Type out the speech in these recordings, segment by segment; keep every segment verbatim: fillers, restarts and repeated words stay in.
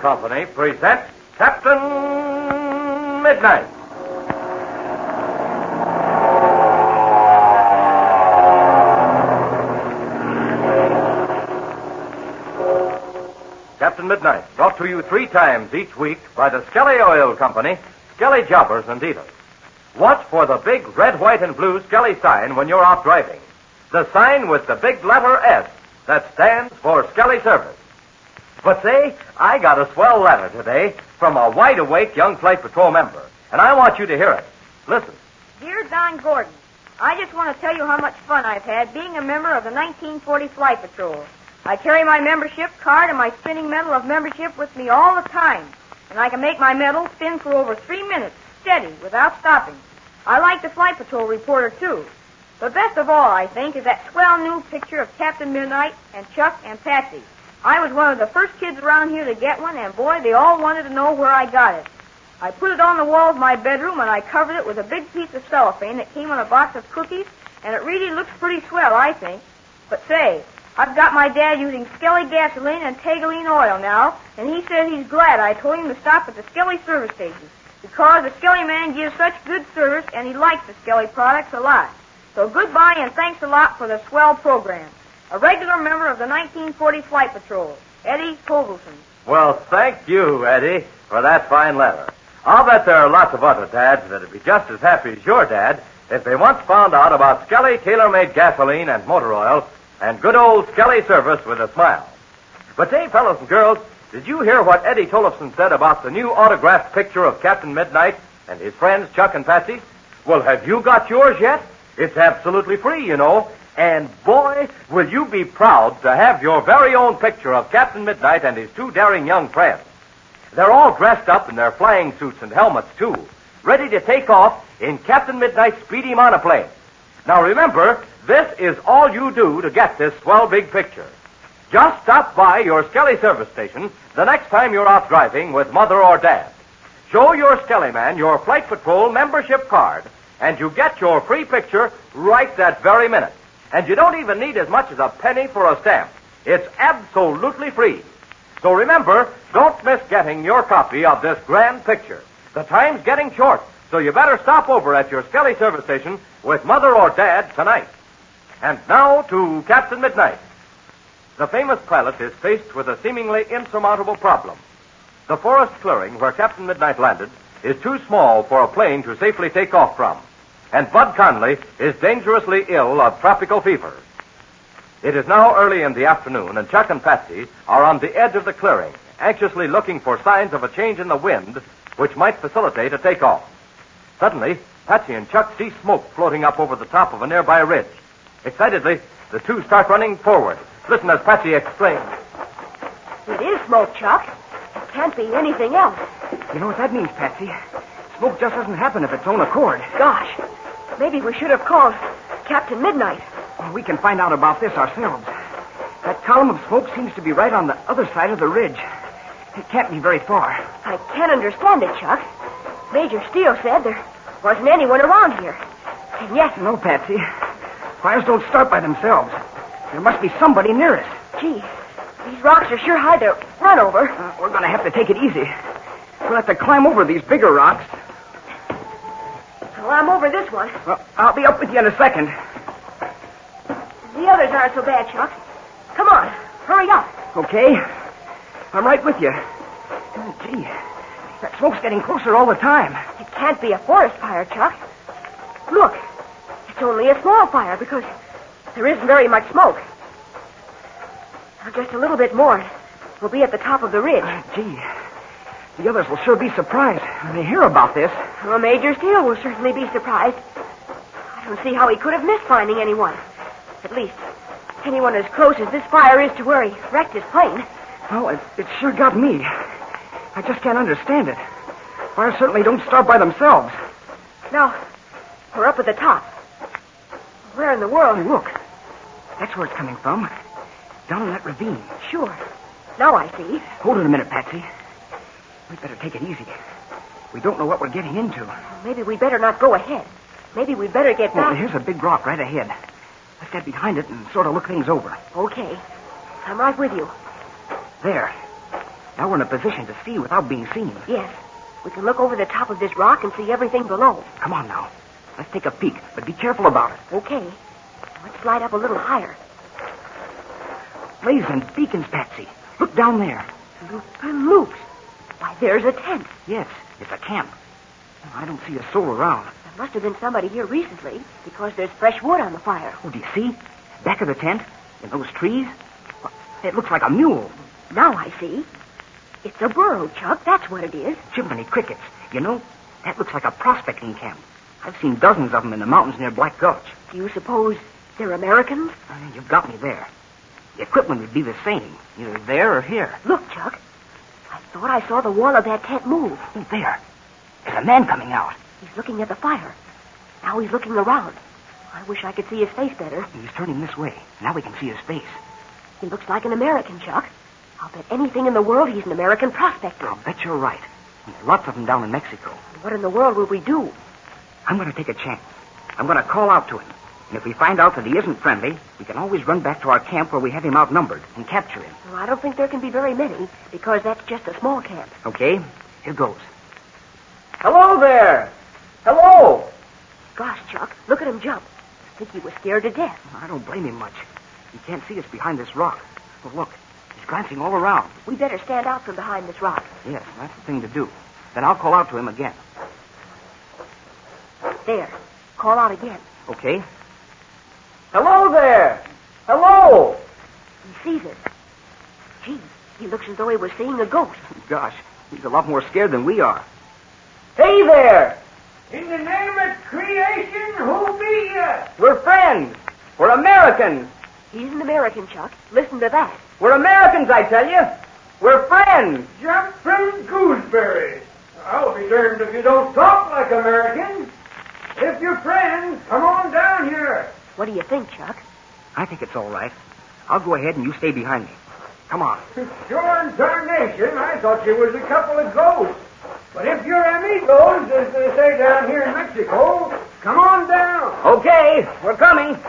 Company presents Captain Midnight. Captain Midnight, brought to you three times each week by the Skelly Oil Company, Skelly Jobbers and Dealers. Watch for the big red, white, and blue Skelly sign when you're out driving. The sign with the big letter S that stands for Skelly Service. But say, I got a swell letter today from a wide-awake young Flight Patrol member, and I want you to hear it. Listen. Dear Don Gordon, I just want to tell you how much fun I've had being a member of the nineteen forty Flight Patrol. I carry my membership card and my spinning medal of membership with me all the time, and I can make my medal spin for over three minutes, steady, without stopping. I like the Flight Patrol reporter, too. But best of all, I think, is that swell new picture of Captain Midnight and Chuck and Patsy. I was one of the first kids around here to get one, and boy, they all wanted to know where I got it. I put it on the wall of my bedroom, and I covered it with a big piece of cellophane that came on a box of cookies, and it really looks pretty swell, I think. But say, I've got my dad using Skelly gasoline and Tagaline oil now, and he says he's glad I told him to stop at the Skelly service station, because the Skelly man gives such good service, and he likes the Skelly products a lot. So goodbye, and thanks a lot for the swell program. A regular member of the nineteen forty Flight Patrol, Eddie Povelson. Well, thank you, Eddie, for that fine letter. I'll bet there are lots of other dads that'd be just as happy as your dad if they once found out about Skelly tailor-made gasoline and motor oil and good old Skelly service with a smile. But say, fellas and girls, did you hear what Eddie Tollefson said about the new autographed picture of Captain Midnight and his friends Chuck and Patsy? Well, have you got yours yet? It's absolutely free, you know. And, boy, will you be proud to have your very own picture of Captain Midnight and his two daring young friends. They're all dressed up in their flying suits and helmets, too, ready to take off in Captain Midnight's speedy monoplane. Now, remember, this is all you do to get this swell big picture. Just stop by your Skelly service station the next time you're out driving with Mother or Dad. Show your Skelly man your Flight Patrol membership card, and you get your free picture right that very minute. And you don't even need as much as a penny for a stamp. It's absolutely free. So remember, don't miss getting your copy of this grand picture. The time's getting short, so you better stop over at your Skelly service station with Mother or Dad tonight. And now to Captain Midnight. The famous pilot is faced with a seemingly insurmountable problem. The forest clearing where Captain Midnight landed is too small for a plane to safely take off from. And Bud Conley is dangerously ill of tropical fever. It is now early in the afternoon, and Chuck and Patsy are on the edge of the clearing, anxiously looking for signs of a change in the wind which might facilitate a takeoff. Suddenly, Patsy and Chuck see smoke floating up over the top of a nearby ridge. Excitedly, the two start running forward. Listen as Patsy exclaims. It is smoke, Chuck. It can't be anything else. You know what that means, Patsy? Smoke just doesn't happen of its own accord. Gosh, maybe we should have called Captain Midnight. Well, we can find out about this ourselves. That column of smoke seems to be right on the other side of the ridge. It can't be very far. I can't understand it, Chuck. Major Steele said there wasn't anyone around here. And yet... No, Patsy. Fires don't start by themselves. There must be somebody near us. Gee, these rocks are sure hard to run over. Uh, we're going to have to take it easy. We'll have to climb over these bigger rocks. Well, I'm over this one. Well, I'll be up with you in a second. The others aren't so bad, Chuck. Come on, hurry up. Okay. I'm right with you. Oh, gee, that smoke's getting closer all the time. It can't be a forest fire, Chuck. Look, it's only a small fire because there isn't very much smoke. Now, just a little bit more, and we'll be at the top of the ridge. Uh, gee, the others will sure be surprised when they hear about this. Well, Major Steele will certainly be surprised. I don't see how he could have missed finding anyone. At least, anyone as close as this fire is to where he wrecked his plane. Well, it, it sure got me. I just can't understand it. Fires certainly don't start by themselves. Now, we're up at the top. Where in the world? Hey, look. That's where it's coming from. Down in that ravine. Sure. Now I see. Hold it a minute, Patsy. We'd better take it easy. We don't know what we're getting into. Maybe we'd better not go ahead. Maybe we'd better get back. Well, here's a big rock right ahead. Let's get behind it and sort of look things over. Okay. I'm right with you. There. Now we're in a position to see without being seen. Yes. We can look over the top of this rock and see everything below. Come on now. Let's take a peek, but be careful about it. Okay. Let's slide up a little higher. Blazing beacons, Patsy. Look down there. Loop and loops. Why, there's a tent. Yes, it's a camp. I don't see a soul around. There must have been somebody here recently because there's fresh wood on the fire. Oh, do you see? Back of the tent, in those trees. It looks like a mule. Now I see. It's a burrow, Chuck. That's what it is. Chimney crickets. You know, that looks like a prospecting camp. I've seen dozens of them in the mountains near Black Gulch. Do you suppose they're Americans? Uh, you've got me there. The equipment would be the same, either there or here. Look, Chuck. I thought I saw the wall of that tent move. Oh, there. There's a man coming out. He's looking at the fire. Now he's looking around. I wish I could see his face better. He's turning this way. Now we can see his face. He looks like an American, Chuck. I'll bet anything in the world he's an American prospector. I'll bet you're right. There's lots of them down in Mexico. What in the world will we do? I'm going to take a chance. I'm going to call out to him. And if we find out that he isn't friendly, we can always run back to our camp where we have him outnumbered and capture him. Well, I don't think there can be very many, because that's just a small camp. Okay, here goes. Hello there. Hello. Gosh, Chuck, look at him jump. I think he was scared to death. I don't blame him much. He can't see us behind this rock. But look, he's glancing all around. We better stand out from behind this rock. Yes, that's the thing to do. Then I'll call out to him again. There. Call out again. Okay. Hello there. Hello. He sees us. Gee, he looks as though he was seeing a ghost. Gosh, he's a lot more scared than we are. Hey there. In the name of creation, who be you? We're friends. We're Americans. He's an American, Chuck. Listen to that. We're Americans, I tell you. We're friends. Jump from gooseberries. I'll be darned if you don't talk like Americans. If you're friends, come on down here. What do you think, Chuck? I think it's all right. I'll go ahead and you stay behind me. Come on. Sure in tarnation, I thought you was a couple of ghosts. But if you're amigos, as they say down here in Mexico, come on down. Okay, we're coming.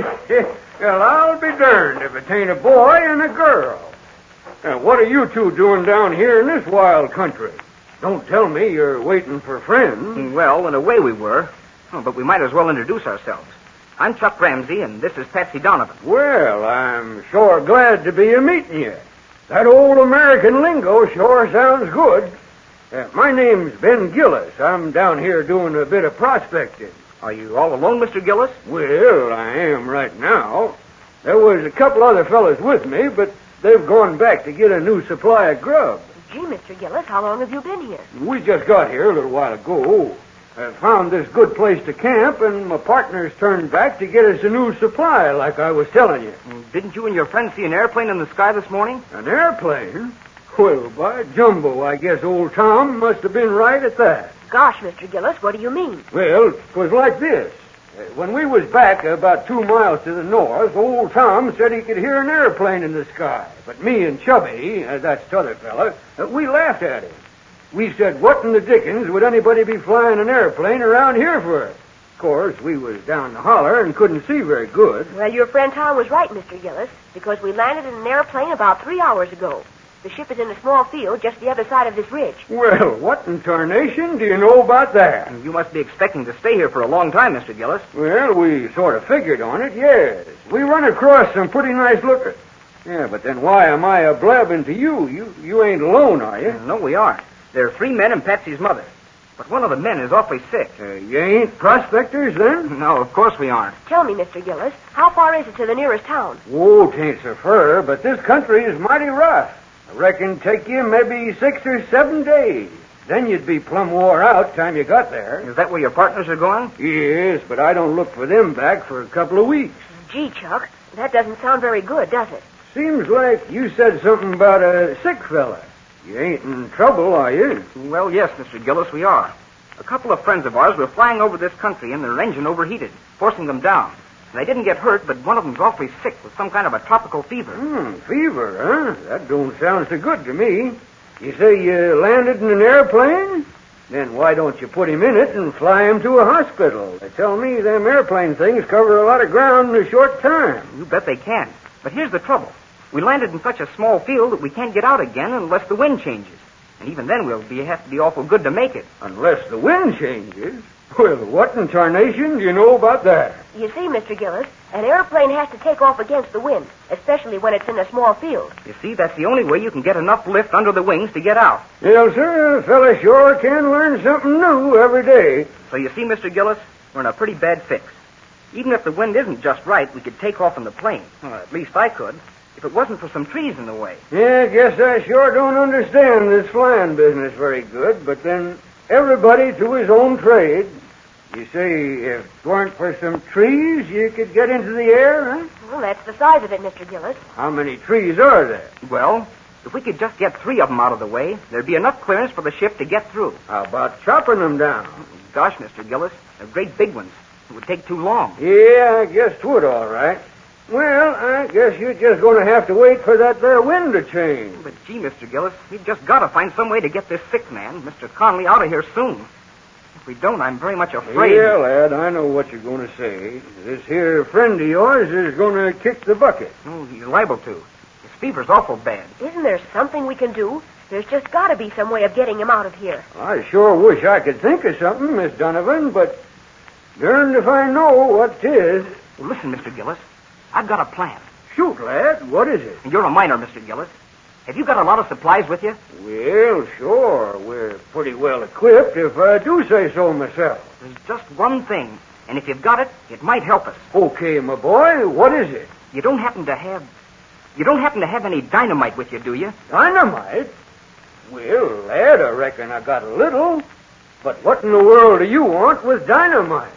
Well, I'll be darned if it ain't a boy and a girl. Now, what are you two doing down here in this wild country? Don't tell me you're waiting for friends. Well, in a way we were. Oh, but we might as well introduce ourselves. I'm Chuck Ramsey, and this is Patsy Donovan. Well, I'm sure glad to be a-meeting you. That old American lingo sure sounds good. Uh, my name's Ben Gillis. I'm down here doing a bit of prospecting. Are you all alone, Mister Gillis? Well, I am right now. There was a couple other fellas with me, but they've gone back to get a new supply of grub. Gee, Mister Gillis, how long have you been here? We just got here a little while ago. I found this good place to camp, and my partners turned back to get us a new supply, like I was telling you. Didn't you and your friends see an airplane in the sky this morning? An airplane? Well, by jumbo, I guess old Tom must have been right at that. Gosh, Mister Gillis, what do you mean? Well, it was like this. Uh, When we was back about two miles to the north, old Tom said he could hear an airplane in the sky. But me and Chubby, uh, that's the other fella, uh, we laughed at him. We said, what in the dickens would anybody be flying an airplane around here for? Of course, we was down the holler and couldn't see very good. Well, your friend Tom was right, Mister Gillis, because we landed in an airplane about three hours ago. The ship is in a small field just the other side of this ridge. Well, what in tarnation do you know about that? You must be expecting to stay here for a long time, Mister Gillis. Well, we sort of figured on it, yes. We run across some pretty nice lookers. Yeah, but then why am I a blabbing to you? You you ain't alone, are you? No, we aren't. There are three men and Patsy's mother. But one of the men is awfully sick. Uh, you ain't prospectors, then? No, of course we aren't. Tell me, Mister Gillis, how far is it to the nearest town? Oh, 'tain't so fur, but this country is mighty rough. I reckon take you maybe six or seven days. Then you'd be plumb wore out time you got there. Is that where your partners are going? Yes, but I don't look for them back for a couple of weeks. Gee, Chuck, that doesn't sound very good, does it? Seems like you said something about a sick fella. You ain't in trouble, are you? Well, yes, Mister Gillis, we are. A couple of friends of ours were flying over this country and their engine overheated, forcing them down. And they didn't get hurt, but one of them's awfully sick with some kind of a tropical fever. Hmm, fever, huh? That don't sound so good to me. You say you landed in an airplane? Then why don't you put him in it and fly him to a hospital? They tell me them airplane things cover a lot of ground in a short time. You bet they can. But here's the trouble. We landed in such a small field that we can't get out again unless the wind changes. And even then we'll be, have to be awful good to make it. Unless the wind changes? Well, what in tarnation do you know about that? You see, Mister Gillis, an airplane has to take off against the wind, especially when it's in a small field. You see, that's the only way you can get enough lift under the wings to get out. Yes, sir. A fella sure can learn something new every day. So you see, Mister Gillis, we're in a pretty bad fix. Even if the wind isn't just right, we could take off in the plane. Well, at least I could, if it wasn't for some trees in the way. Yeah, I guess I sure don't understand this flying business very good, but then everybody to his own trade. You say if it weren't for some trees, you could get into the air, huh? Well, that's the size of it, Mister Gillis. How many trees are there? Well, if we could just get three of them out of the way, there'd be enough clearance for the ship to get through. How about chopping them down? Gosh, Mister Gillis, they're great big ones. It would take too long. Yeah, I guess 'twould, all right. Well, I guess you're just going to have to wait for that there wind to change. But gee, Mister Gillis, we've just got to find some way to get this sick man, Mister Conley, out of here soon. If we don't, I'm very much afraid. Yeah, lad, I know what you're going to say. This here friend of yours is going to kick the bucket. Oh, he's liable to. His fever's awful bad. Isn't there something we can do? There's just got to be some way of getting him out of here. I sure wish I could think of something, Miss Donovan, but darned if I know what 'tis. Well, listen, Mister Gillis, I've got a plan. Shoot, lad, what is it? And you're a miner, Mister Gillis. Have you got a lot of supplies with you? Well, sure. We're pretty well equipped, if I do say so myself. There's just one thing, and if you've got it, it might help us. Okay, my boy, what is it? You don't happen to have... You don't happen to have any dynamite with you, do you? Dynamite? Well, lad, I reckon I got a little. But what in the world do you want with dynamite?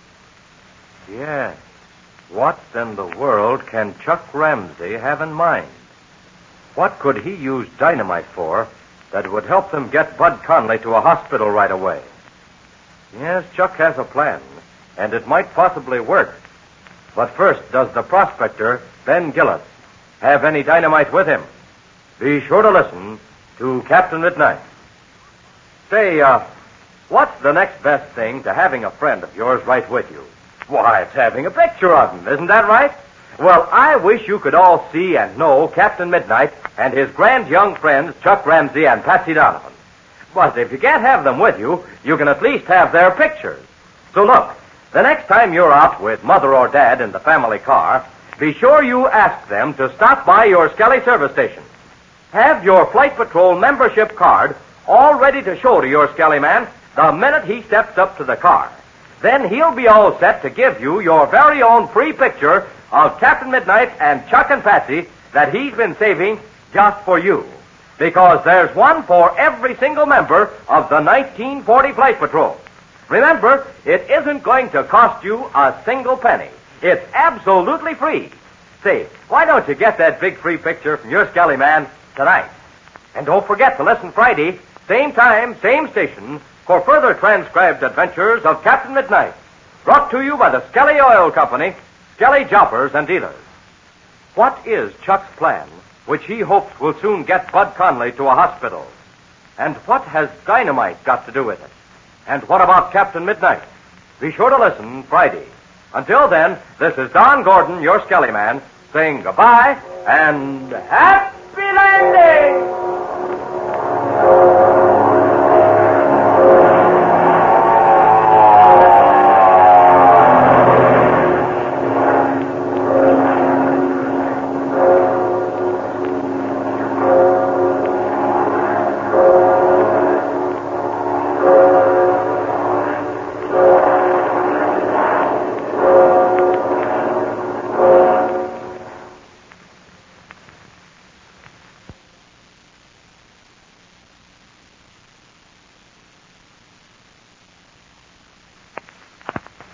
Yes. What in the world can Chuck Ramsey have in mind? What could he use dynamite for that would help them get Bud Conley to a hospital right away? Yes, Chuck has a plan, and it might possibly work. But first, does the prospector, Ben Gillis, have any dynamite with him? Be sure to listen to Captain Midnight. Say, uh, what's the next best thing to having a friend of yours right with you? Why, it's having a picture of him, isn't that right? Well, I wish you could all see and know Captain Midnight and his grand young friends, Chuck Ramsey and Patsy Donovan. But if you can't have them with you, you can at least have their pictures. So look, the next time you're out with Mother or Dad in the family car, be sure you ask them to stop by your Skelly service station. Have your Flight Patrol membership card all ready to show to your Skelly man the minute he steps up to the car. Then he'll be all set to give you your very own free picture of Captain Midnight and Chuck and Patsy that he's been saving just for you. Because there's one for every single member of the nineteen forty Flight Patrol. Remember, it isn't going to cost you a single penny. It's absolutely free. Say, why don't you get that big free picture from your Skelly man tonight? And don't forget to listen Friday, same time, same station, for further transcribed adventures of Captain Midnight. Brought to you by the Skelly Oil Company, Skelly Jobbers and Dealers. What is Chuck's plan, which he hopes will soon get Bud Conley to a hospital? And what has dynamite got to do with it? And what about Captain Midnight? Be sure to listen Friday. Until then, this is Don Gordon, your Skelly man, saying goodbye and happy landing!